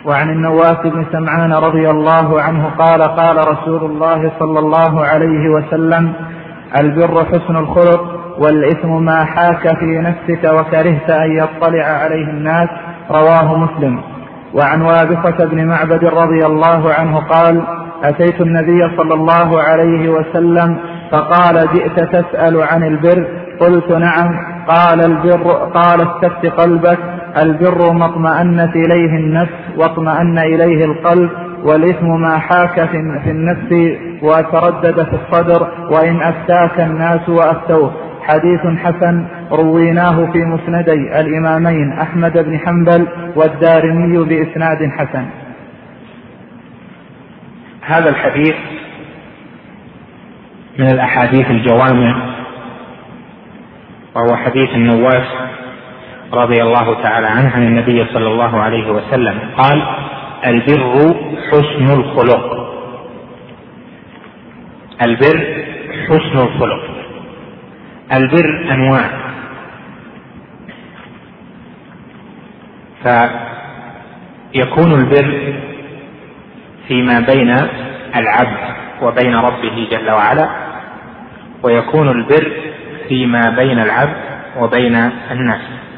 وعن النواس بن سمعان رضي الله عنه قال قال رسول الله صلى الله عليه وسلم: البر حسن الخلق، والإثم ما حاك في نفسك وكرهت أن يطلع عليه الناس. رواه مسلم. وعن وابصة بن معبد رضي الله عنه قال: أتيت النبي صلى الله عليه وسلم فقال: جئت تسأل عن البر؟ قلت: نعم. قال: استفت قلبك، البر ما اطمأنت إليه النفس واطمأن إليه القلب، والإثم ما حاك في النفس وتردد في الصدر وإن أفتاك الناس وأفتوه. حديث حسن رويناه في مسندي الإمامين أحمد بن حنبل والدارمي بإسناد حسن. هذا الحديث من الأحاديث الجوامع، وهو حديث النواس رضي الله تعالى عنه عن النبي صلى الله عليه وسلم قال: البر حسن الخلق. البر حسن الخلق. البر أنواع، فيكون البر فيما بين العبد وبين ربه جل وعلا، ويكون البر فيما بين العبد وبين الناس.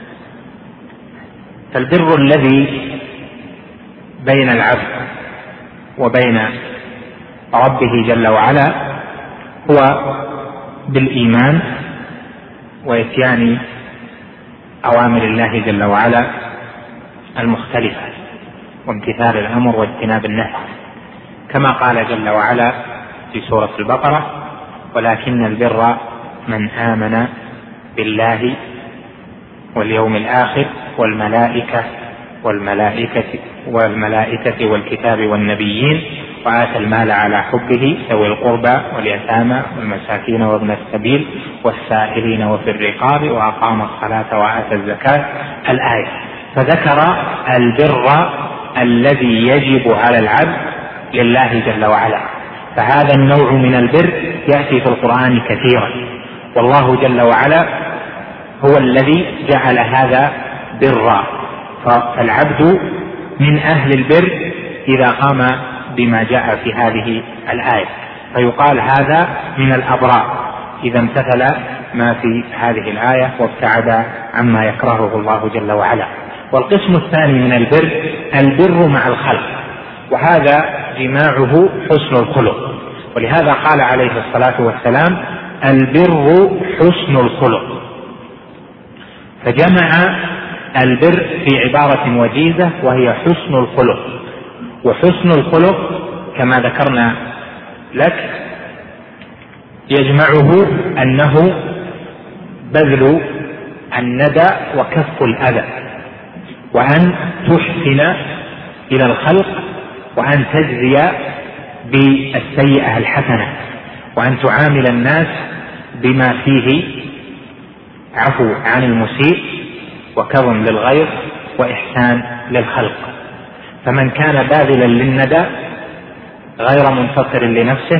فالبر الذي بين العبد وبين ربه جل وعلا هو بالإيمان وإتيان أوامر الله جل وعلا المختلفة، وامتثال الأمر واجتناب النهي، كما قال جل وعلا في سورة البقرة: ولكن البر من آمن بالله واليوم الآخر والملائكة والكتاب والنبيين وآتى المال على حبه ذوي القربى واليتامى والمساكين وابن السبيل والسائلين وفي الرقاب وأقام الصلاة وآتى الزكاة. الآية. فذكر البر الذي يجب على العبد لله جل وعلا. فهذا النوع من البر يأتي في القرآن كثيرا، والله جل وعلا هو الذي جعل هذا برا. فالعبد من أهل البر إذا قام بما جاء في هذه الآية، فيقال هذا من الأبرار إذا امتثل ما في هذه الآية وابتعد عما يكرهه الله جل وعلا. والقسم الثاني من البر البر مع الخلق، وهذا جماعه حسن الخلق. ولهذا قال عليه الصلاة والسلام: البر حسن الخلق. فجمع البر في عبارة وجيزة وهي حسن الخلق. وحسن الخلق كما ذكرنا لك يجمعه أنه بذل الندى وكف الأذى، وأن تحسن إلى الخلق، وأن تجزي بالسيئة الحسنة، وأن تعامل الناس بما فيه عفو عن المسيء وكظم للغير وإحسان للخلق. فمن كان باذلا للندى غير منتصر لنفسه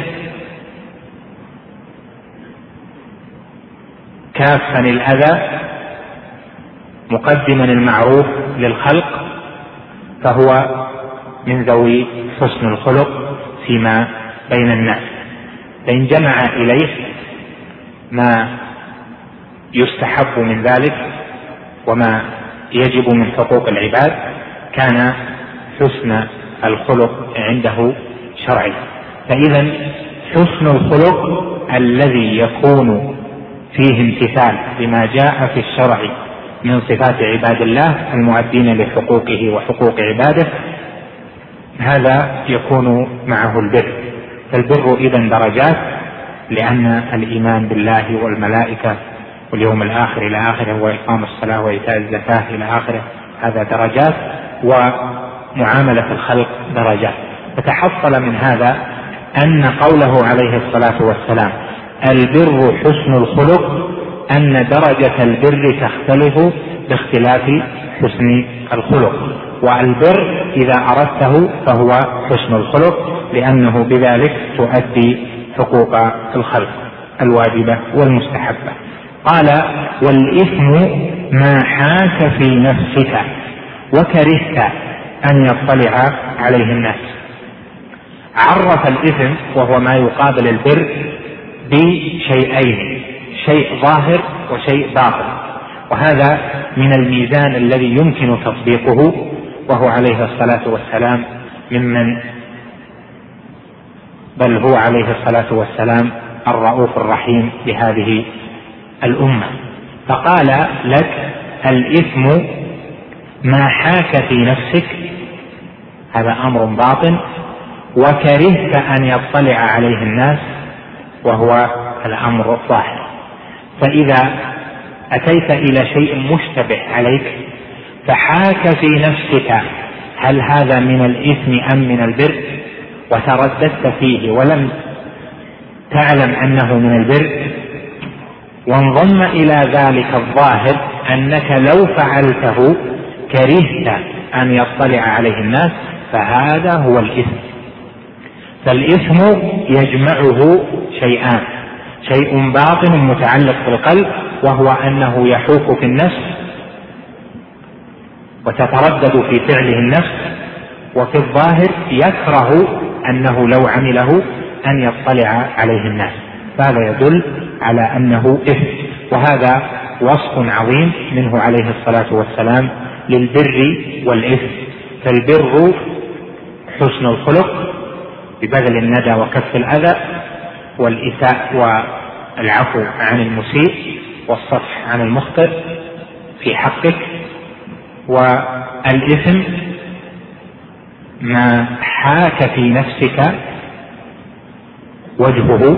كافا الأذى مقدما المعروف للخلق، فهو من ذوي حسن الخلق فيما بين الناس. فإن جمع إليه ما يستحب من ذلك وما يجب من حقوق العباد كان حسن الخلق عنده شرعي. فإذا حسن الخلق الذي يكون فيه امتثال لما جاء في الشرع من صفات عباد الله المؤدين لحقوقه وحقوق عباده، هذا يكون معه البر. فالبر إذن درجات، لأن الإيمان بالله والملائكة واليوم الآخر إلى آخره وإقام الصلاة وإيتاء الزكاة إلى آخره هذا درجات، ومعاملة الخلق درجات. فتحصل من هذا أن قوله عليه الصلاة والسلام البر حسن الخلق أن درجة البر تختلف باختلاف حسن الخلق، والبر إذا أردته فهو حسن الخلق، لأنه بذلك تؤدي حقوق الخلق الواجبة والمستحبة. قال: والإثم ما حاك في نفسك وكرهت أن يطلع عليه الناس. عرف الإثم وهو ما يقابل البر بشيئين: شيء ظاهر وشيء باطن، وهذا من الميزان الذي يمكن تطبيقه، وهو عليه الصلاة والسلام بل هو عليه الصلاة والسلام الرؤوف الرحيم بهذه الأمة. فقال لك: الإثم ما حاك في نفسك، هذا أمر باطن، وكرهت أن يطلع عليه الناس، وهو الأمر الظاهر. فإذا أتيت إلى شيء مشتبه عليك فحاك في نفسك هل هذا من الإثم أم من البر، وترددت فيه ولم تعلم أنه من البر، وانضم إلى ذلك الظاهر أنك لو فعلته كرهت أن يطلع عليه الناس، فهذا هو الإثم. فالإثم يجمعه شيئان: شيء باطن متعلق بالقلب، وهو أنه يحوك في النفس وتتردد في فعله النفس، وفي الظاهر يكره أنه لو عمله أن يطلع عليه الناس، فهذا يدل على أنه إثم. وهذا وصف عظيم منه عليه الصلاة والسلام للبر والإثم. فالبر حسن الخلق ببذل الندى وكف الأذى، والإساءة والعفو عن المسيء والصفح عن المخطئ في حقك. والإثم ما حاك في نفسك وجهه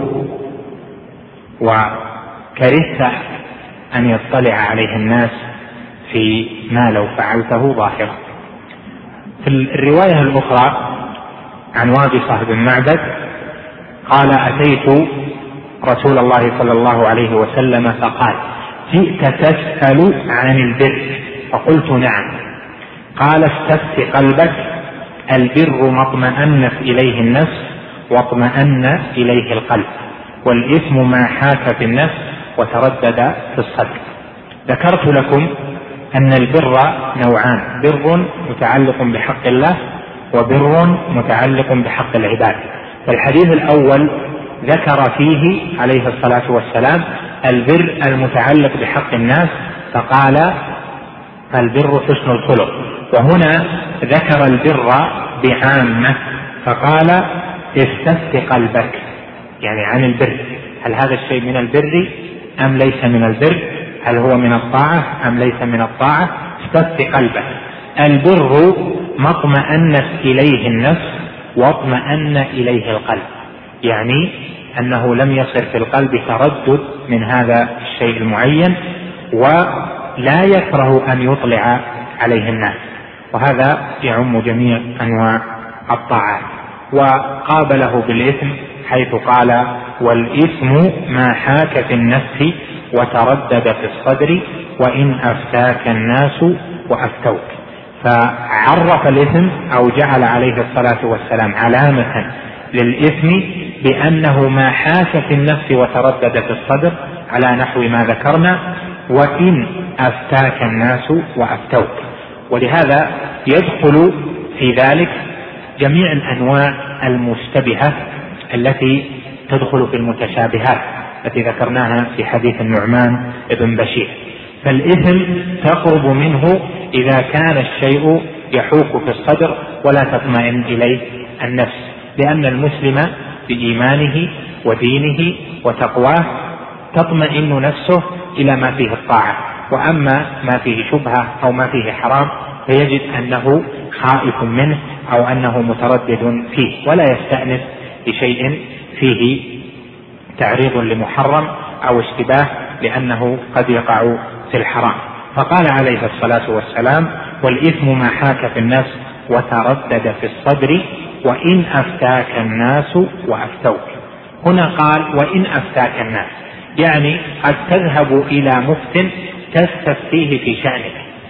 وكرهت أن يطلع عليه الناس في ما لو فعلته ظاهرا. في الرواية الأخرى عن وابصة بن معبد قال: أتيت رسول الله صلى الله عليه وسلم فقال: جئت تسأل عن البر؟ فقلت: نعم. قال: استفت قلبك، البر ما اطمأنت إليه النفس واطمأن إليه القلب، والإثم ما حاك في النفس وتردد في الصدر. ذكرت لكم أن البر نوعان: بر متعلق بحق الله، وبر متعلق بحق العباد. فالحديث الأول ذكر فيه عليه الصلاة والسلام البر المتعلق بحق الناس، فقال: البر حسن الخلق. وهنا ذكر البر بعامة فقال: استفت قلبك، يعني عن البر، هل هذا الشيء من البر أم ليس من البر؟ هل هو من الطاعة أم ليس من الطاعة؟ استفت قلبك. البر ما اطمأنت إليه النفس واطمأن إليه القلب، يعني أنه لم يصر في القلب تردد من هذا الشيء المعين، ولا يكره أن يطلع عليه الناس، وهذا يعم جميع أنواع الطاعات. وقابله بالإثم حيث قال: والإثم ما حاك في النفس وتردد في الصدر وإن أفتاك الناس وأفتوك. فعرف الإثم أو جعل عليه الصلاة والسلام علامة للإثم بأنه ما حاك في النفس وتردد في الصدر على نحو ما ذكرنا، وإن أفتاك الناس وأفتوك. ولهذا يدخل في ذلك جميع الأنواع المشتبهة التي تدخل في المتشابهات التي ذكرناها في حديث النعمان بن بشير. فالإثم تقرب منه إذا كان الشيء يحوك في الصدر ولا تطمئن إليه النفس، لأن المسلم بإيمانه ودينه وتقواه تطمئن نفسه إلى ما فيه الطاعة، وأما ما فيه شبهة أو ما فيه حرام فيجد أنه خائف منه أو أنه متردد فيه، ولا يستأنس بشيء فيه تعريض لمحرم أو اشتباه، لأنه قد يقع في الحرام. فقال عليه الصلاة والسلام: والإثم ما حاك في النفس وتردد في الصدر وإن أفتاك الناس وأفتوك. هنا قال: وإن أفتاك الناس، يعني قد تذهب إلى مفت تستفتيه في شأنك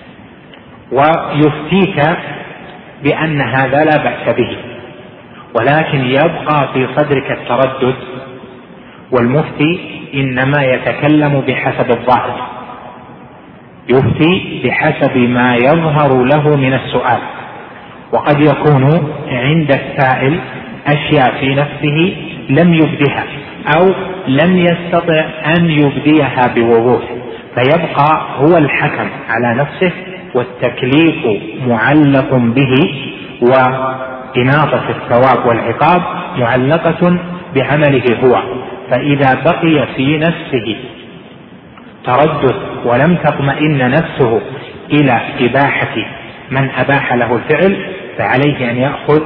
ويفتيك بأن هذا لا بأس به، ولكن يبقى في صدرك التردد، والمفتي إنما يتكلم بحسب الظاهر، يفتي بحسب ما يظهر له من السؤال، وقد يكون عند السائل أشياء في نفسه لم يبدها أو لم يستطع أن يبديها بوضوح، فيبقى هو الحكم على نفسه، والتكليف معلق به، وإناطة الثواب والعقاب معلقة بعمله هو. فإذا بقي في نفسه تردد ولم تطمئن نفسه إلى إباحة من أباح له الفعل، فعليه أن يأخذ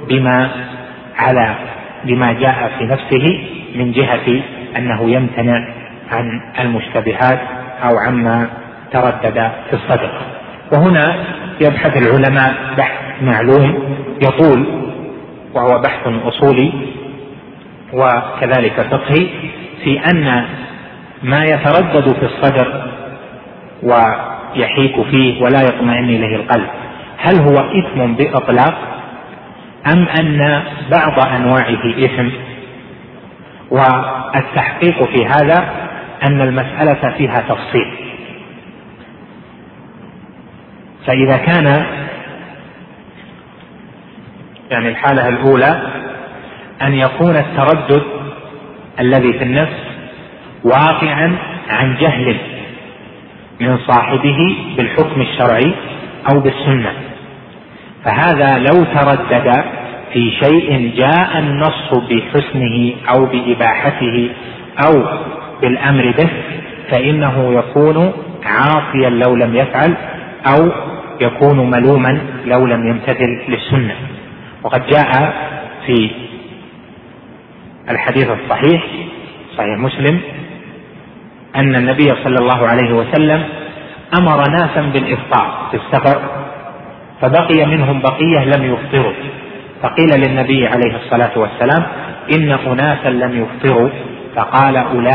بما جاء في نفسه من جهة أنه يمتنع عن المشتبهات أو عما تردد في الصدر. وهنا يبحث العلماء بحث معلوم يطول، وهو بحث أصولي وكذلك فقهي، في أن ما يتردد في الصدر ويحيك فيه ولا يطمئن إليه القلب، هل هو إثم بإطلاق أم أن بعض أنواعه إثم؟ والتحقيق في هذا أن المسألة فيها تفصيل. فإذا كان الحالة الأولى أن يكون التردد الذي في النفس واقعا عن جهل من صاحبه بالحكم الشرعي أو بالسنة، فهذا لو تردد في شيء جاء النص بحسنه أو بإباحته أو بالأمر به، فإنه يكون عاصيا لو لم يفعل، أو يكون ملوما لو لم يمتثل للسنة. وقد جاء في الحديث الصحيح صحيح مسلم أن النبي صلى الله عليه وسلم أمر ناسا بالإفطار في السفر، فبقي منهم بقية لم يفطروا، فقيل للنبي عليه الصلاة والسلام إن أناسا لم يفطروا، فقال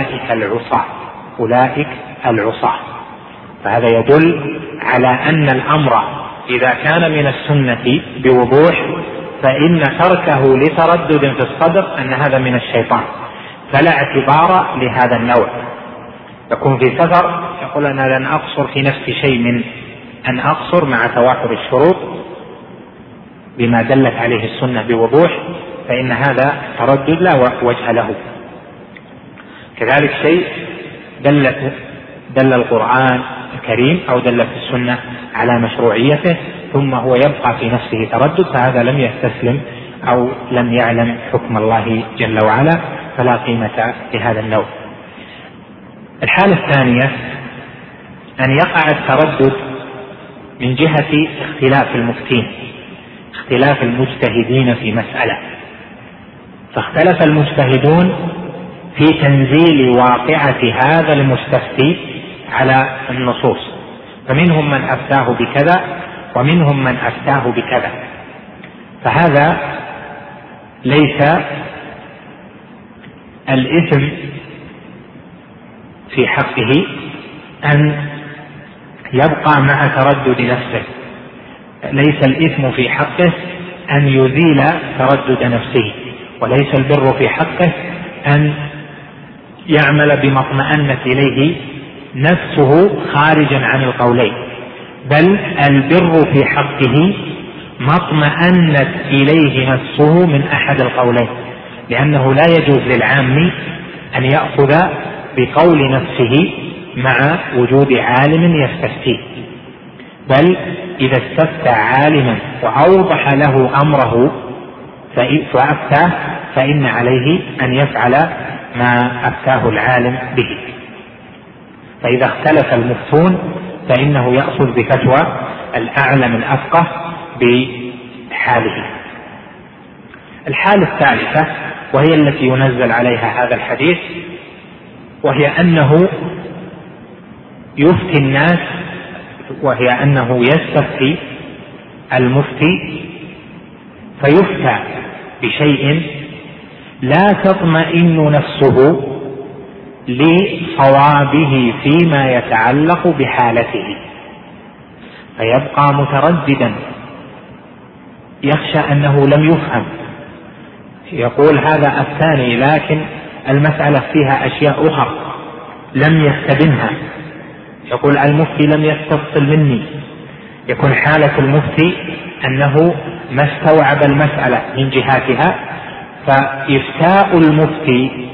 أولئك العصاة. فهذا يدل على أن الأمر إذا كان من السنة بوضوح فإن تركه لتردد في الصدر أن هذا من الشيطان، فلا اعتبار لهذا النوع. يكون في سفر يقول أنا لن أقصر في نفسي شيء من أن أقصر مع توافر الشروط بما دلت عليه السنة بوضوح، فإن هذا تردد لا وجه له. كذلك شيء دل القرآن الكريم أو دلت السنة على مشروعيته ثم هو يبقى في نفسه تردد، فهذا لم يستسلم أو لم يعلم حكم الله جل وعلا، فلا قيمة لهذا النوع. الحالة الثانية أن يقع التردد من جهة اختلاف المفتين، اختلاف المجتهدين في مسألة، فاختلف المجتهدون في تنزيل واقعة هذا المستفتي على النصوص، فمنهم من أفتاه بكذا ومنهم من أفتاه بكذا، فهذا ليس الإثم في حقه أن يبقى مع تردد نفسه، ليس الإثم في حقه أن يزيل تردد نفسه، وليس البر في حقه أن يعمل بما اطمأنت إليه نفسه خارجا عن القولين، بل البر في حقه ما اطمأنت إليه نفسه من أحد القولين، لأنه لا يجوز للعام أن يأخذ بقول نفسه مع وجود عالم يستفتيه، بل إذا استفتى عالما وأوضح له أمره فأفتاه فإن عليه أن يفعل ما أفتاه العالم به. فإذا اختلف المفتون فإنه يأخذ بفتوى الأعلم الأفقه بحاله. الحالة الثالثة وهي التي ينزل عليها هذا الحديث، وهي أنه يفتي الناس، وهي أنه يستفتي المفتي فيفتى بشيء لا تطمئن نفسه لصوابه فيما يتعلق بحالته، فيبقى مترددا يخشى أنه لم يفهم، يقول هذا أفتاني لكن المسألة فيها أشياء أخرى لم يستبنها، يقول المفتي لم يستفصل مني، يكون حالة المفتي أنه ما استوعب المسألة من جهاتها، فإفتاء المفتي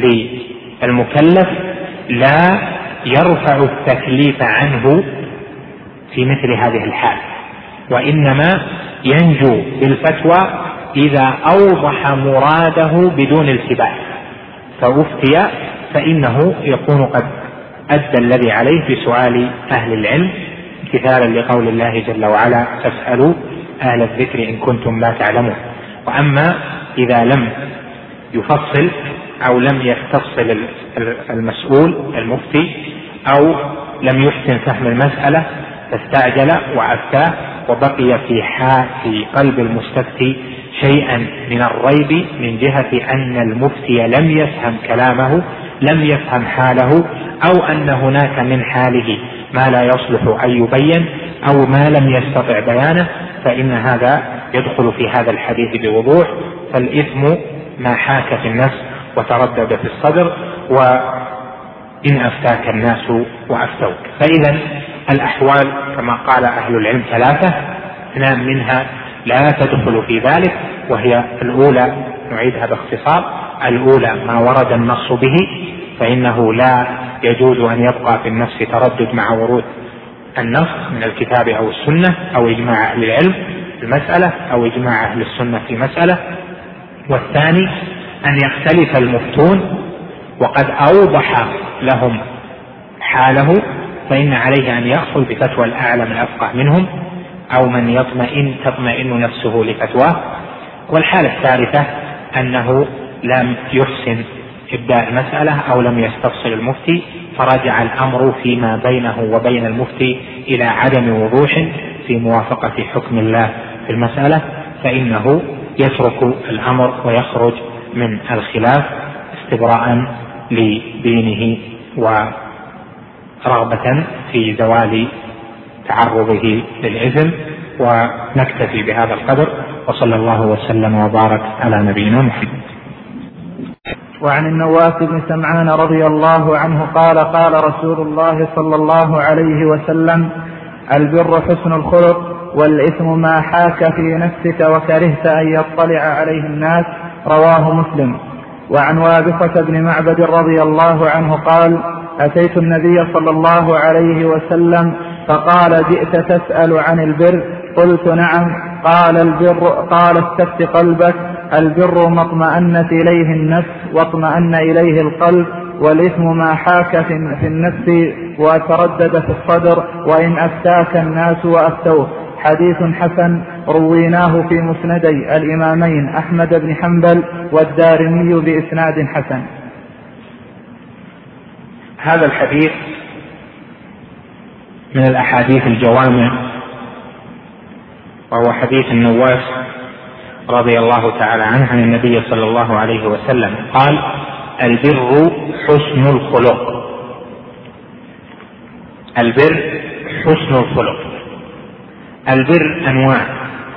للمكلف لا يرفع التكليف عنه في مثل هذه الحال، وإنما ينجو بالفتوى إذا أوضح مراده بدون التباس، فأفتي فإنه يكون قد أدى الذي عليه بسؤال أهل العلم، امتثالا لقول الله جل وعلا: فاسألوا أهل الذكر إن كنتم لا تعلمون. وأما إذا لم يفصل أو لم يستفصل المسؤول المفتي أو لم يحسن فهم المسألة فاستعجل وأفتاه، وبقي في قلب المستفتي شيئا من الريب من جهة أن المفتي لم يفهم كلامه، لم يفهم حاله، أو أن هناك من حاله ما لا يصلح أن يبين أو ما لم يستطع بيانه، فإن هذا يدخل في هذا الحديث بوضوح. فالإثم ما حاك في النفس وتردد في الصدر، وإن أفتاك الناس وأفتوك. فإذا الأحوال كما قال أهل العلم ثلاثة، 2 منها لا تدخل في ذلك، وهي الأولى نعيدها باختصار: الأولى ما ورد النص به، فإنه لا يجوز أن يبقى في النفس تردد مع ورود النص من الكتاب أو السنة أو إجماع أهل العلم في المسألة أو إجماع أهل السنة في مسألة. والثاني أن يختلف المفتون وقد أوضح لهم حاله، فإن عليه أن يأخذ بفتوى الأعلم الأفقه منهم أو من تطمئن نفسه لفتواه. والحالة الثالثة أنه لم يحسن إبداء المسألة أو لم يستفصل المفتي، فرجع الأمر فيما بينه وبين المفتي إلى عدم وضوح في موافقة حكم الله في المسألة، فإنه يترك الأمر ويخرج من الخلاف استبراء لدينه ورغبة في زوال تعرضه للإثم. ونكتفي بهذا القدر، وصلى الله وسلم وبارك على نبينا محمد. وعن النواس بن سمعان رضي الله عنه قال: قال رسول الله صلى الله عليه وسلم: البر حسن الخلق، والإثم ما حاك في نفسك وكرهت أن يطلع عليه الناس. رواه مسلم. وعن وابصة بن معبد رضي الله عنه قال: أتيت النبي صلى الله عليه وسلم فقال: جئت تسأل عن البر؟ قلت: نعم. قال: البر، قال: استفت قلبك، البر ما اطمأنت إليه النفس واطمأن إليه القلب، والإثم ما حاك في النفس وتردد في الصدر، وإن أفتاك الناس وأفتوه. حديث حسن رويناه في مسندي الإمامين أحمد بن حنبل والدارمي بإسناد حسن. هذا الحديث من الأحاديث الجوامع، وهو حديث النواس رضي الله تعالى عنه عن النبي صلى الله عليه وسلم قال: البر حسن الخلق. البر حسن الخلق. البر أنواع،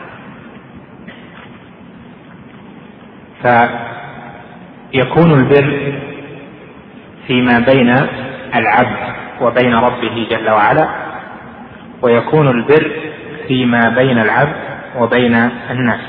فيكون البر فيما بين العبد وبين ربه جل وعلا، ويكون البر فيما بين العبد وبين الناس.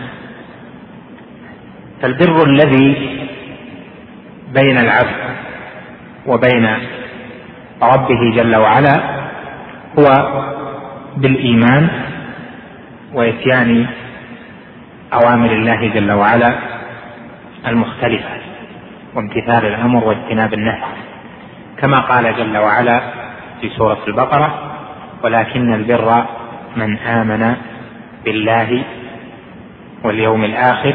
فالبر الذي بين العبد وبين ربه جل وعلا هو بالإيمان وإتيان أوامر الله جل وعلا المختلفة، وامتثال الأمر واجتناب النهي، كما قال جل وعلا في سورة البقرة: ولكن البر من آمن بالله واليوم الآخر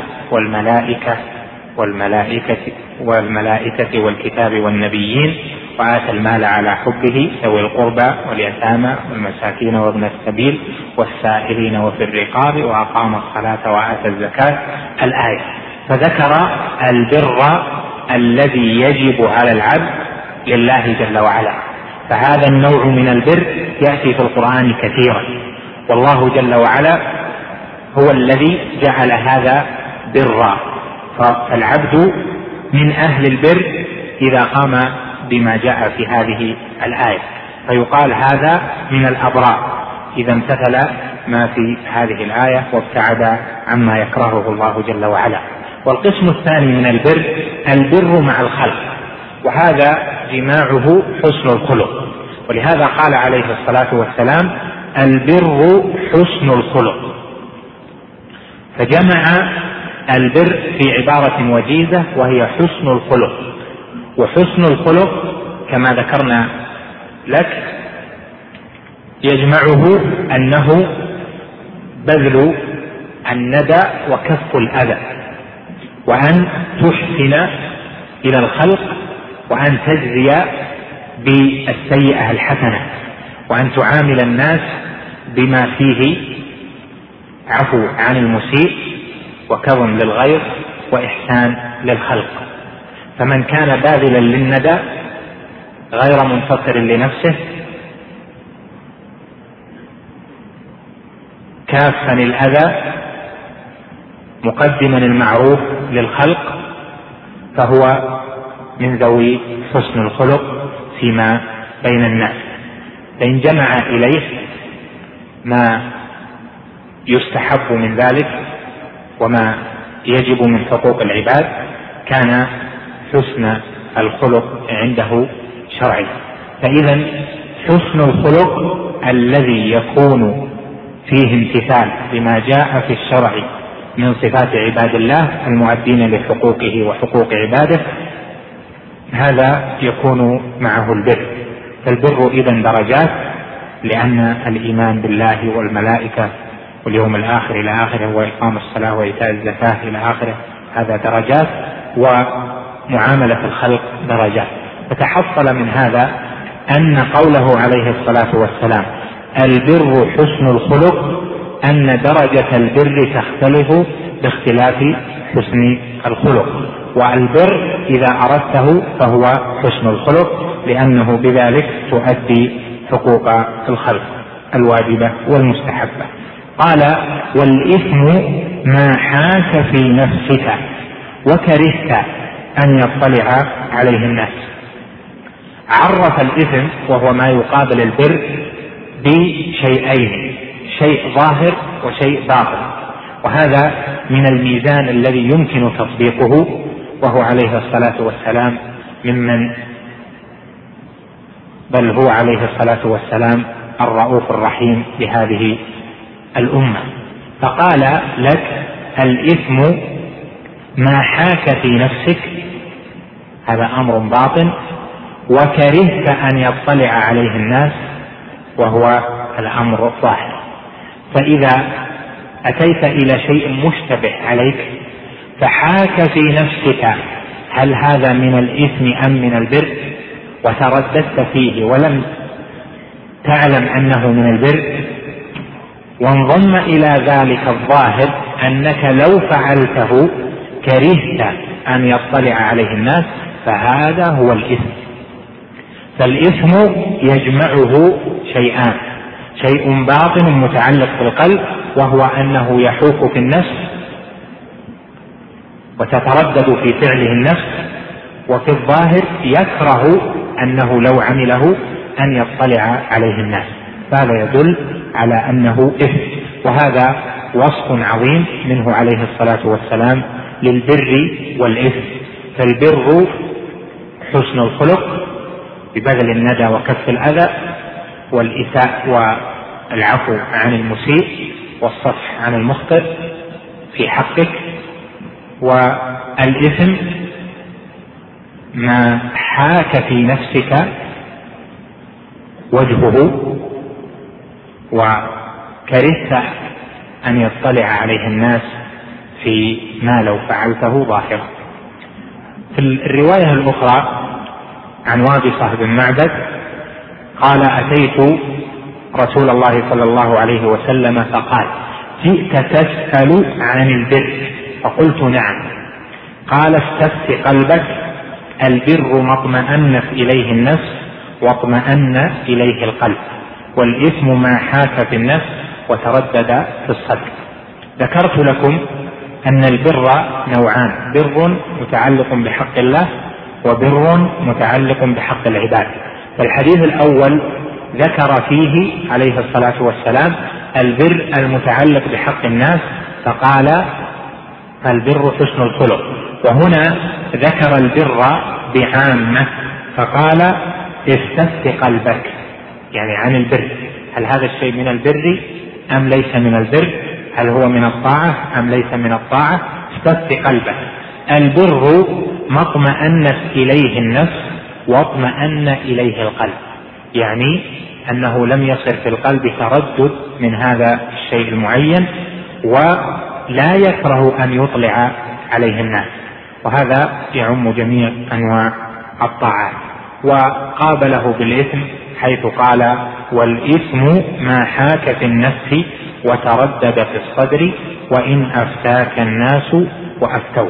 والملائكة والكتاب والنبيين، وآتى المال على حبه ذوي القربى واليتامى والمساكين وابن السبيل والسائلين وفي الرقاب، وأقام الصلاة وآتى الزكاة. الآية. فذكر البر الذي يجب على العبد لله جل وعلا، فهذا النوع من البر يأتي في القرآن كثيرا، والله جل وعلا هو الذي جعل هذا برا. فالعبد من أهل البر إذا قام بما جاء في هذه الآية، فيقال هذا من الأبرار. إذا امتثل ما في هذه الآية وابتعد عما يكرهه الله جل وعلا. والقسم الثاني من البر مع الخلق، وهذا جماعه حسن الخلق. ولهذا قال عليه الصلاة والسلام: البر حسن الخلق. فجمع البر في عبارة وجيزة وهي حسن الخلق. وحسن الخلق كما ذكرنا لك يجمعه أنه بذل الندى وكف الأذى، وأن تحسن إلى الخلق، وأن تجزي بالسيئة الحسنة، وأن تعامل الناس بما فيه عفو عن المسيء وكظم للغير وإحسان للخلق. فمن كان باذلا للندى غير منتصر لنفسه كافا الأذى مقدما المعروف للخلق، فهو من ذوي حسن الخلق فيما بين الناس. فإن جمع إليه ما يستحب من ذلك وما يجب من حقوق العباد كان حسن الخلق عنده شرعي. فإذا حسن الخلق الذي يكون فيه امتثال بما جاء في الشرع من صفات عباد الله المؤدين لحقوقه وحقوق عباده، هذا يكون معه البر. فالبر إذن درجات، لأن الإيمان بالله والملائكة واليوم الآخر إلى آخره، وإقام الصلاة وإيتاء الزكاة إلى آخره، هذا درجات، ومعاملة الخلق درجات. فتحصل من هذا أن قوله عليه الصلاة والسلام البر حسن الخلق، أن درجة البر تختلف باختلاف حسن الخلق. والبر إذا أردته فهو حسن الخلق، لأنه بذلك تؤدي حقوق الخلق الواجبة والمستحبة. قال: والإثم ما حاك في نفسك وكرهت أن يطلع عليه الناس. عرف الإثم وهو ما يقابل البر بشيئين: شيء ظاهر وشيء باطن، وهذا من الميزان الذي يمكن تطبيقه، وهو عليه الصلاة والسلام بل هو عليه الصلاة والسلام الرؤوف الرحيم بهذه الأمة. فقال لك: الإثم ما حاك في نفسك، هذا أمر باطن، وكرهت أن يطلع عليه الناس، وهو الأمر الظاهر. فإذا أتيت إلى شيء مشتبه عليك فحاك في نفسك هل هذا من الإثم أم من البر، وترددت فيه ولم تعلم أنه من البر، وانضم إلى ذلك الظاهر أنك لو فعلته كرهت أن يطلع عليه الناس، فهذا هو الإثم. فالإثم يجمعه شيئان: شيء باطن متعلق بالقلب، وهو أنه يحوك في النفس وتتردد في فعله النفس، وفي الظاهر يكره أنه لو عمله أن يطلع عليه الناس، فهذا يدل على أنه إثم. وهذا وصف عظيم منه عليه الصلاة والسلام للبر والإثم. فالبر حسن الخلق ببذل الندى وكف الأذى والإساءة والعفو عن المسيء والصفح عن المخطئ في حقك. والإثم ما حاك في نفسك وجهه وكرهت أن يطلع عليه الناس في ما لو فعلته ظاهرا. في الرواية الأخرى عن وابصة بن معبد قال: أتيت رسول الله صلى الله عليه وسلم فقال: جئت تسأل عن البر؟ فقلت: نعم. قال: استفت قلبك، البر ما اطمأنت إليه النفس واطمأن إليه القلب، والإثم ما حاك في النفس وتردد في الصدر. ذكرت لكم أن البر نوعان: بر متعلق بحق الله، وبر متعلق بحق العباد. فالحديث الأول ذكر فيه عليه الصلاة والسلام البر المتعلق بحق الناس فقال البر حسن الخلق، وهنا ذكر البر بعامة فقال استفت قلبك، يعني عن البر، هل هذا الشيء من البر أم ليس من البر، هل هو من الطاعة أم ليس من الطاعة، استفت قلبك. البر ما اطمأنت إليه النفس واطمأن إليه القلب، يعني أنه لم يصر في القلب تردد من هذا الشيء المعين ولا يكره أن يطلع عليه الناس، وهذا يعم جميع أنواع الطاعات. وقابله بالإثم حيث قال والإثم ما حاك في النفس وتردد في الصدر وإن أفتاك الناس وأفتوك.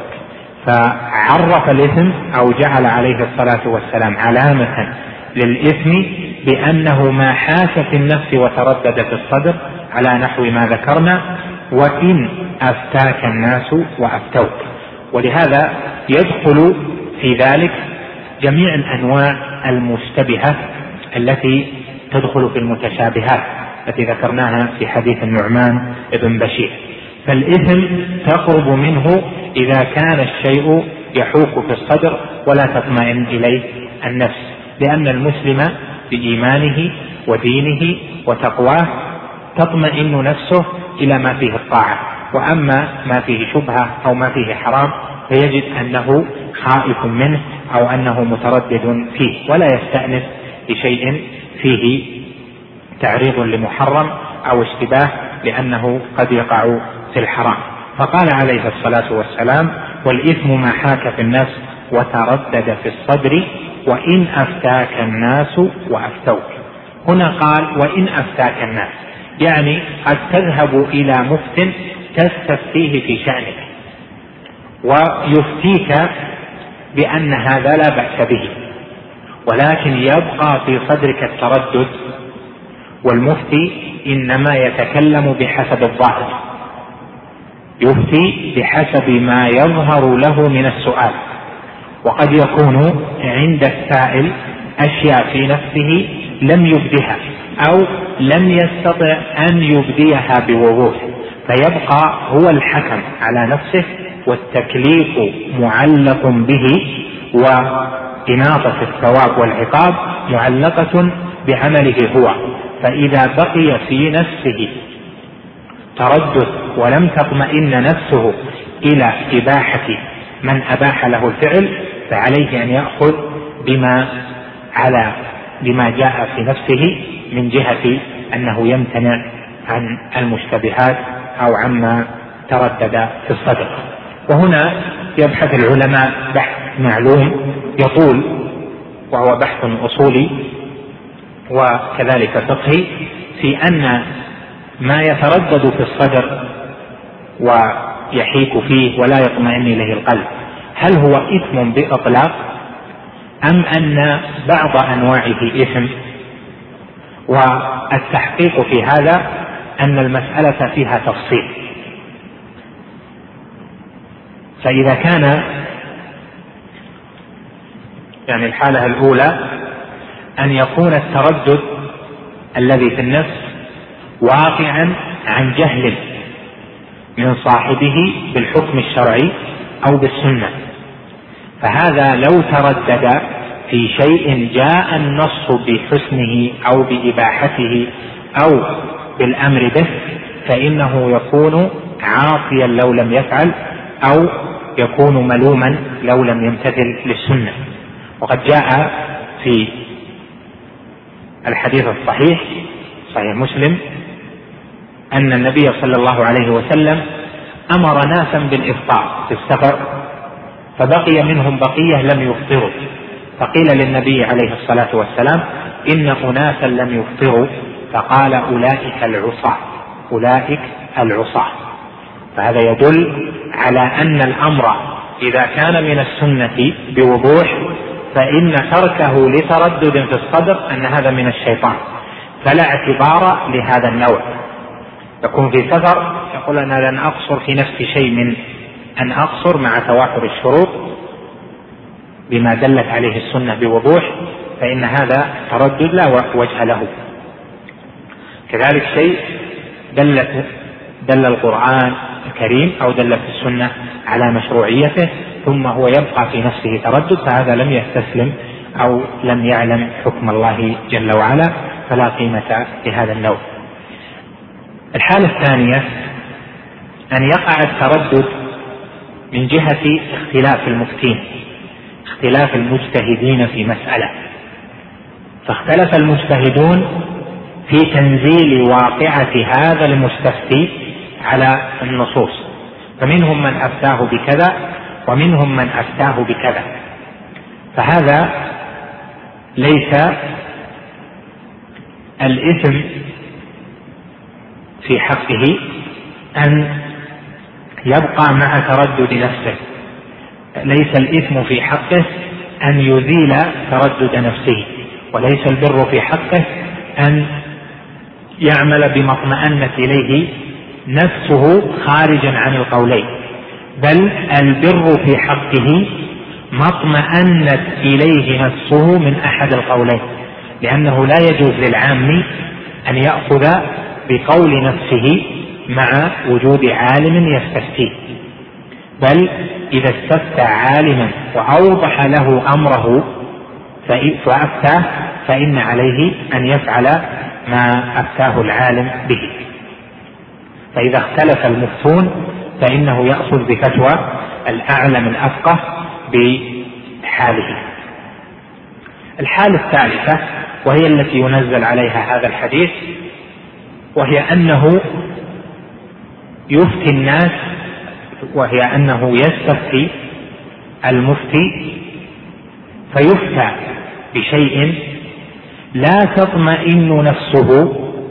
فعرف الإثم أو جعل عليه الصلاة والسلام علامة للإثم بأنه ما حاك في النفس وتردد في الصدر على نحو ما ذكرنا وإن أفتاك الناس وأفتوك. ولهذا يدخل في ذلك جميع الأنواع المشتبهة التي تدخل في المتشابهات التي ذكرناها في حديث النعمان بن بشير. فالإثم تقرب منه إذا كان الشيء يحوك في الصدر ولا تطمئن إليه النفس، لأن المسلم بإيمانه ودينه وتقواه تطمئن نفسه إلى ما فيه الطاعة، وأما ما فيه شبهة أو ما فيه حرام فيجد أنه خائف منه أو أنه متردد فيه ولا يستأنس بشيء فيه تعريض لمحرم أو اشتباه لأنه قد يقع في الحرام. فقال عليه الصلاة والسلام والإثم ما حاك في النفس وتردد في الصدر وإن أفتاك الناس وأفتوك. هنا قال وإن أفتاك الناس، يعني قد تذهب إلى مفتٍ تستفتيه في شأنك ويفتيك بأن هذا لا بأس به، ولكن يبقى في صدرك التردد، والمفتي إنما يتكلم بحسب الظاهر، يفتي بحسب ما يظهر له من السؤال، وقد يكون عند السائل أشياء في نفسه لم يبدها أو لم يستطع أن يبديها بوضوح، فيبقى هو الحكم على نفسه والتكليف معلق به، وإناطة الثواب والعقاب معلقة بعمله هو. فإذا بقي في نفسه تردد ولم تطمئن نفسه إلى إباحة من أباح له الفعل فعليه أن يأخذ بما جاء في نفسه من جهة أنه يمتنع عن المشتبهات أو عما تردد في الصدر. وهنا يبحث العلماء بحث معلوم يطول، وهو بحث أصولي وكذلك فقهي، في أن ما يتردد في الصدر ويحيك فيه ولا يطمئن إليه القلب هل هو إثم بإطلاق أم أن بعض أنواعه إثم. والتحقيق في هذا أن المسألة فيها تفصيل، فإذا كان يعني الحالة الأولى أن يكون التردد الذي في النفس واقعا عن جهل من صاحبه بالحكم الشرعي أو بالسنة، فهذا لو تردد في شيء جاء النص بحسنه أو بإباحته أو بالأمر به فإنه يكون عاصيا لو لم يفعل أو يكون ملوما لو لم يمتثل للسنة. وقد جاء في الحديث الصحيح صحيح مسلم أن النبي صلى الله عليه وسلم أمر ناسا بالإفطار في السفر فبقي منهم بقية لم يفطروا، فقيل للنبي عليه الصلاة والسلام إن أناسا لم يفطروا، فقال أولئك العصاة. فهذا يدل على أن الأمر إذا كان من السنة بوضوح فإن تركه لتردد في الصدر أن هذا من الشيطان، فلا اعتبار لهذا النوع. يكون في سفر يقول أنا لن أقصر في نفسي شيء من أن أقصر مع توافر الشروط بما دلت عليه السنة بوضوح، فإن هذا تردد لا وجه له، كذلك شيء دل القرآن الكريم أو دلت السنة على مشروعيته ثم هو يبقى في نفسه تردد، فهذا لم يستسلم أو لم يعلم حكم الله جل وعلا، فلا قيمة لهذا النوع. الحالة الثانية أن يقع التردد من جهة اختلاف المفتين، اختلاف المجتهدين في مسألة، فاختلف المجتهدون في تنزيل واقعة هذا المستفتي على النصوص، فمنهم من أفتاه بكذا ومنهم من أفتاه بكذا، فهذا ليس الإثم في حقه أن يبقى مع تردد نفسه، ليس الإثم في حقه أن يزيل تردد نفسه، وليس البر في حقه أن يعمل بما اطمأنت إليه نفسه خارجا عن القولين، بل البر في حقه ما اطمأنت إليه نفسه من أحد القولين، لأنه لا يجوز للعام أن يأخذ بقول نفسه مع وجود عالم يستفتيه، بل إذا استفتى عالما وأوضح له أمره فأفتاه فإن عليه أن يفعل ما أفتاه العالم به. فإذا اختلف المفتون فإنه يأخذ بفتوى الأعلم الأفقه بحاله. الحالة الثالثة وهي التي ينزل عليها هذا الحديث، وهي أنه يفتي الناس، وهي أنه يستفتي المفتي فيفتى بشيء لا تطمئن نفسه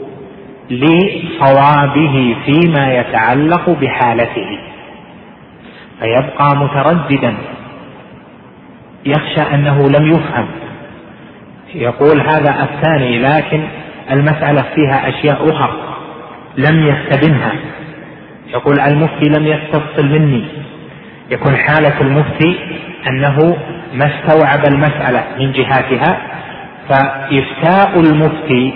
لصوابه فيما يتعلق بحالته، فيبقى مترددا يخشى أنه لم يفهم، يقول هذا أفتاني لكن المسألة فيها أشياء أخرى لم يستبنها، يقول المفتي لم يستفصل مني، يكون حالة المفتي أنه ما استوعب المسألة من جهاتها، فإفتاء المفتي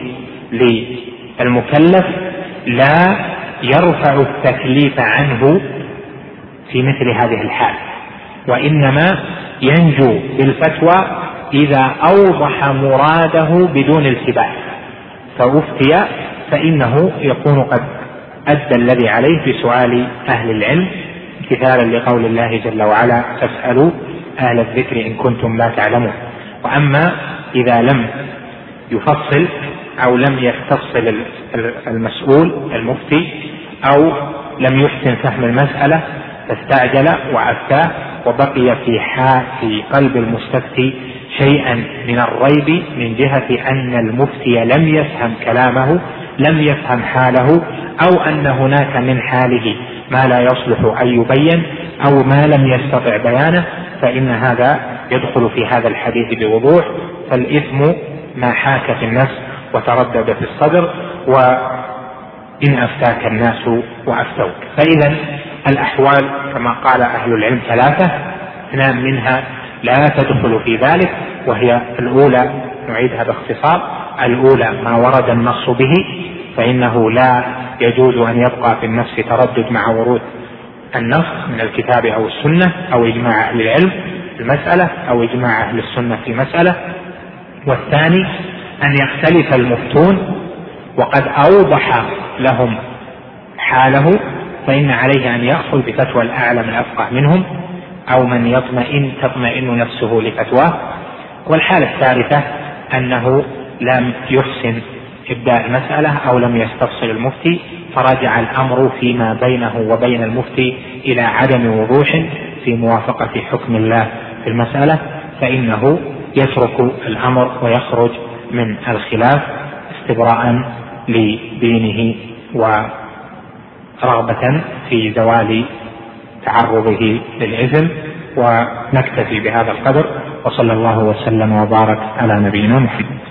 للمكلف لا يرفع التكليف عنه في مثل هذه الحال، وإنما ينجو بالفتوى إذا أوضح مراده بدون التباس، فأفتي فإنه يكون قد أدى الذي عليه في سؤال أهل العلم، امتثالا لقول الله جل وعلا فاسألوا أهل الذكر إن كنتم لا تعلمون. وأما إذا لم يفصل أو لم يستفصل المسؤول المفتي أو لم يحسن فهم المسألة فاستعجل وأفتاه، وبقي في قلب المستفتي شيئا من الريب من جهة أن المفتي لم يفهم كلامه، لم يفهم حاله، أو أن هناك من حاله ما لا يصلح أن يبين أو ما لم يستطع بيانه، فإن هذا يدخل في هذا الحديث بوضوح. فالإثم ما حاك في النفس وتردد في الصدر، وإن أفتاك الناس وأفتوك. فإذا الأحوال كما قال أهل العلم ثلاثة، اثنان منها لا تدخل في ذلك، وهي الأولى نعيدها باختصار، الأولى ما ورد النص به فإنه لا يجوز أن يبقى في النفس تردد مع ورود النص من الكتاب أو السنة أو إجماع أهل العلم في المسألة أو إجماع أهل السنة في مسألة. والثاني أن يختلف المفتون وقد أوضح لهم حاله، فإن عليه أن يأخذ بفتوى الأعلم الأفقه منهم أو من تطمئن نفسه لفتواه. والحالة الثالثة أنه لم يحسن إبداء المسألة أو لم يستفصل المفتي، فرجع الأمر فيما بينه وبين المفتي إلى عدم وضوح في موافقة حكم الله في المسألة، فإنه يترك الأمر ويخرج من الخلاف استبراء لدينه ورغبة في زوال تعرضه للإثم. ونكتفي بهذا القدر، وصلى الله وسلم وبارك على نبينا محمد.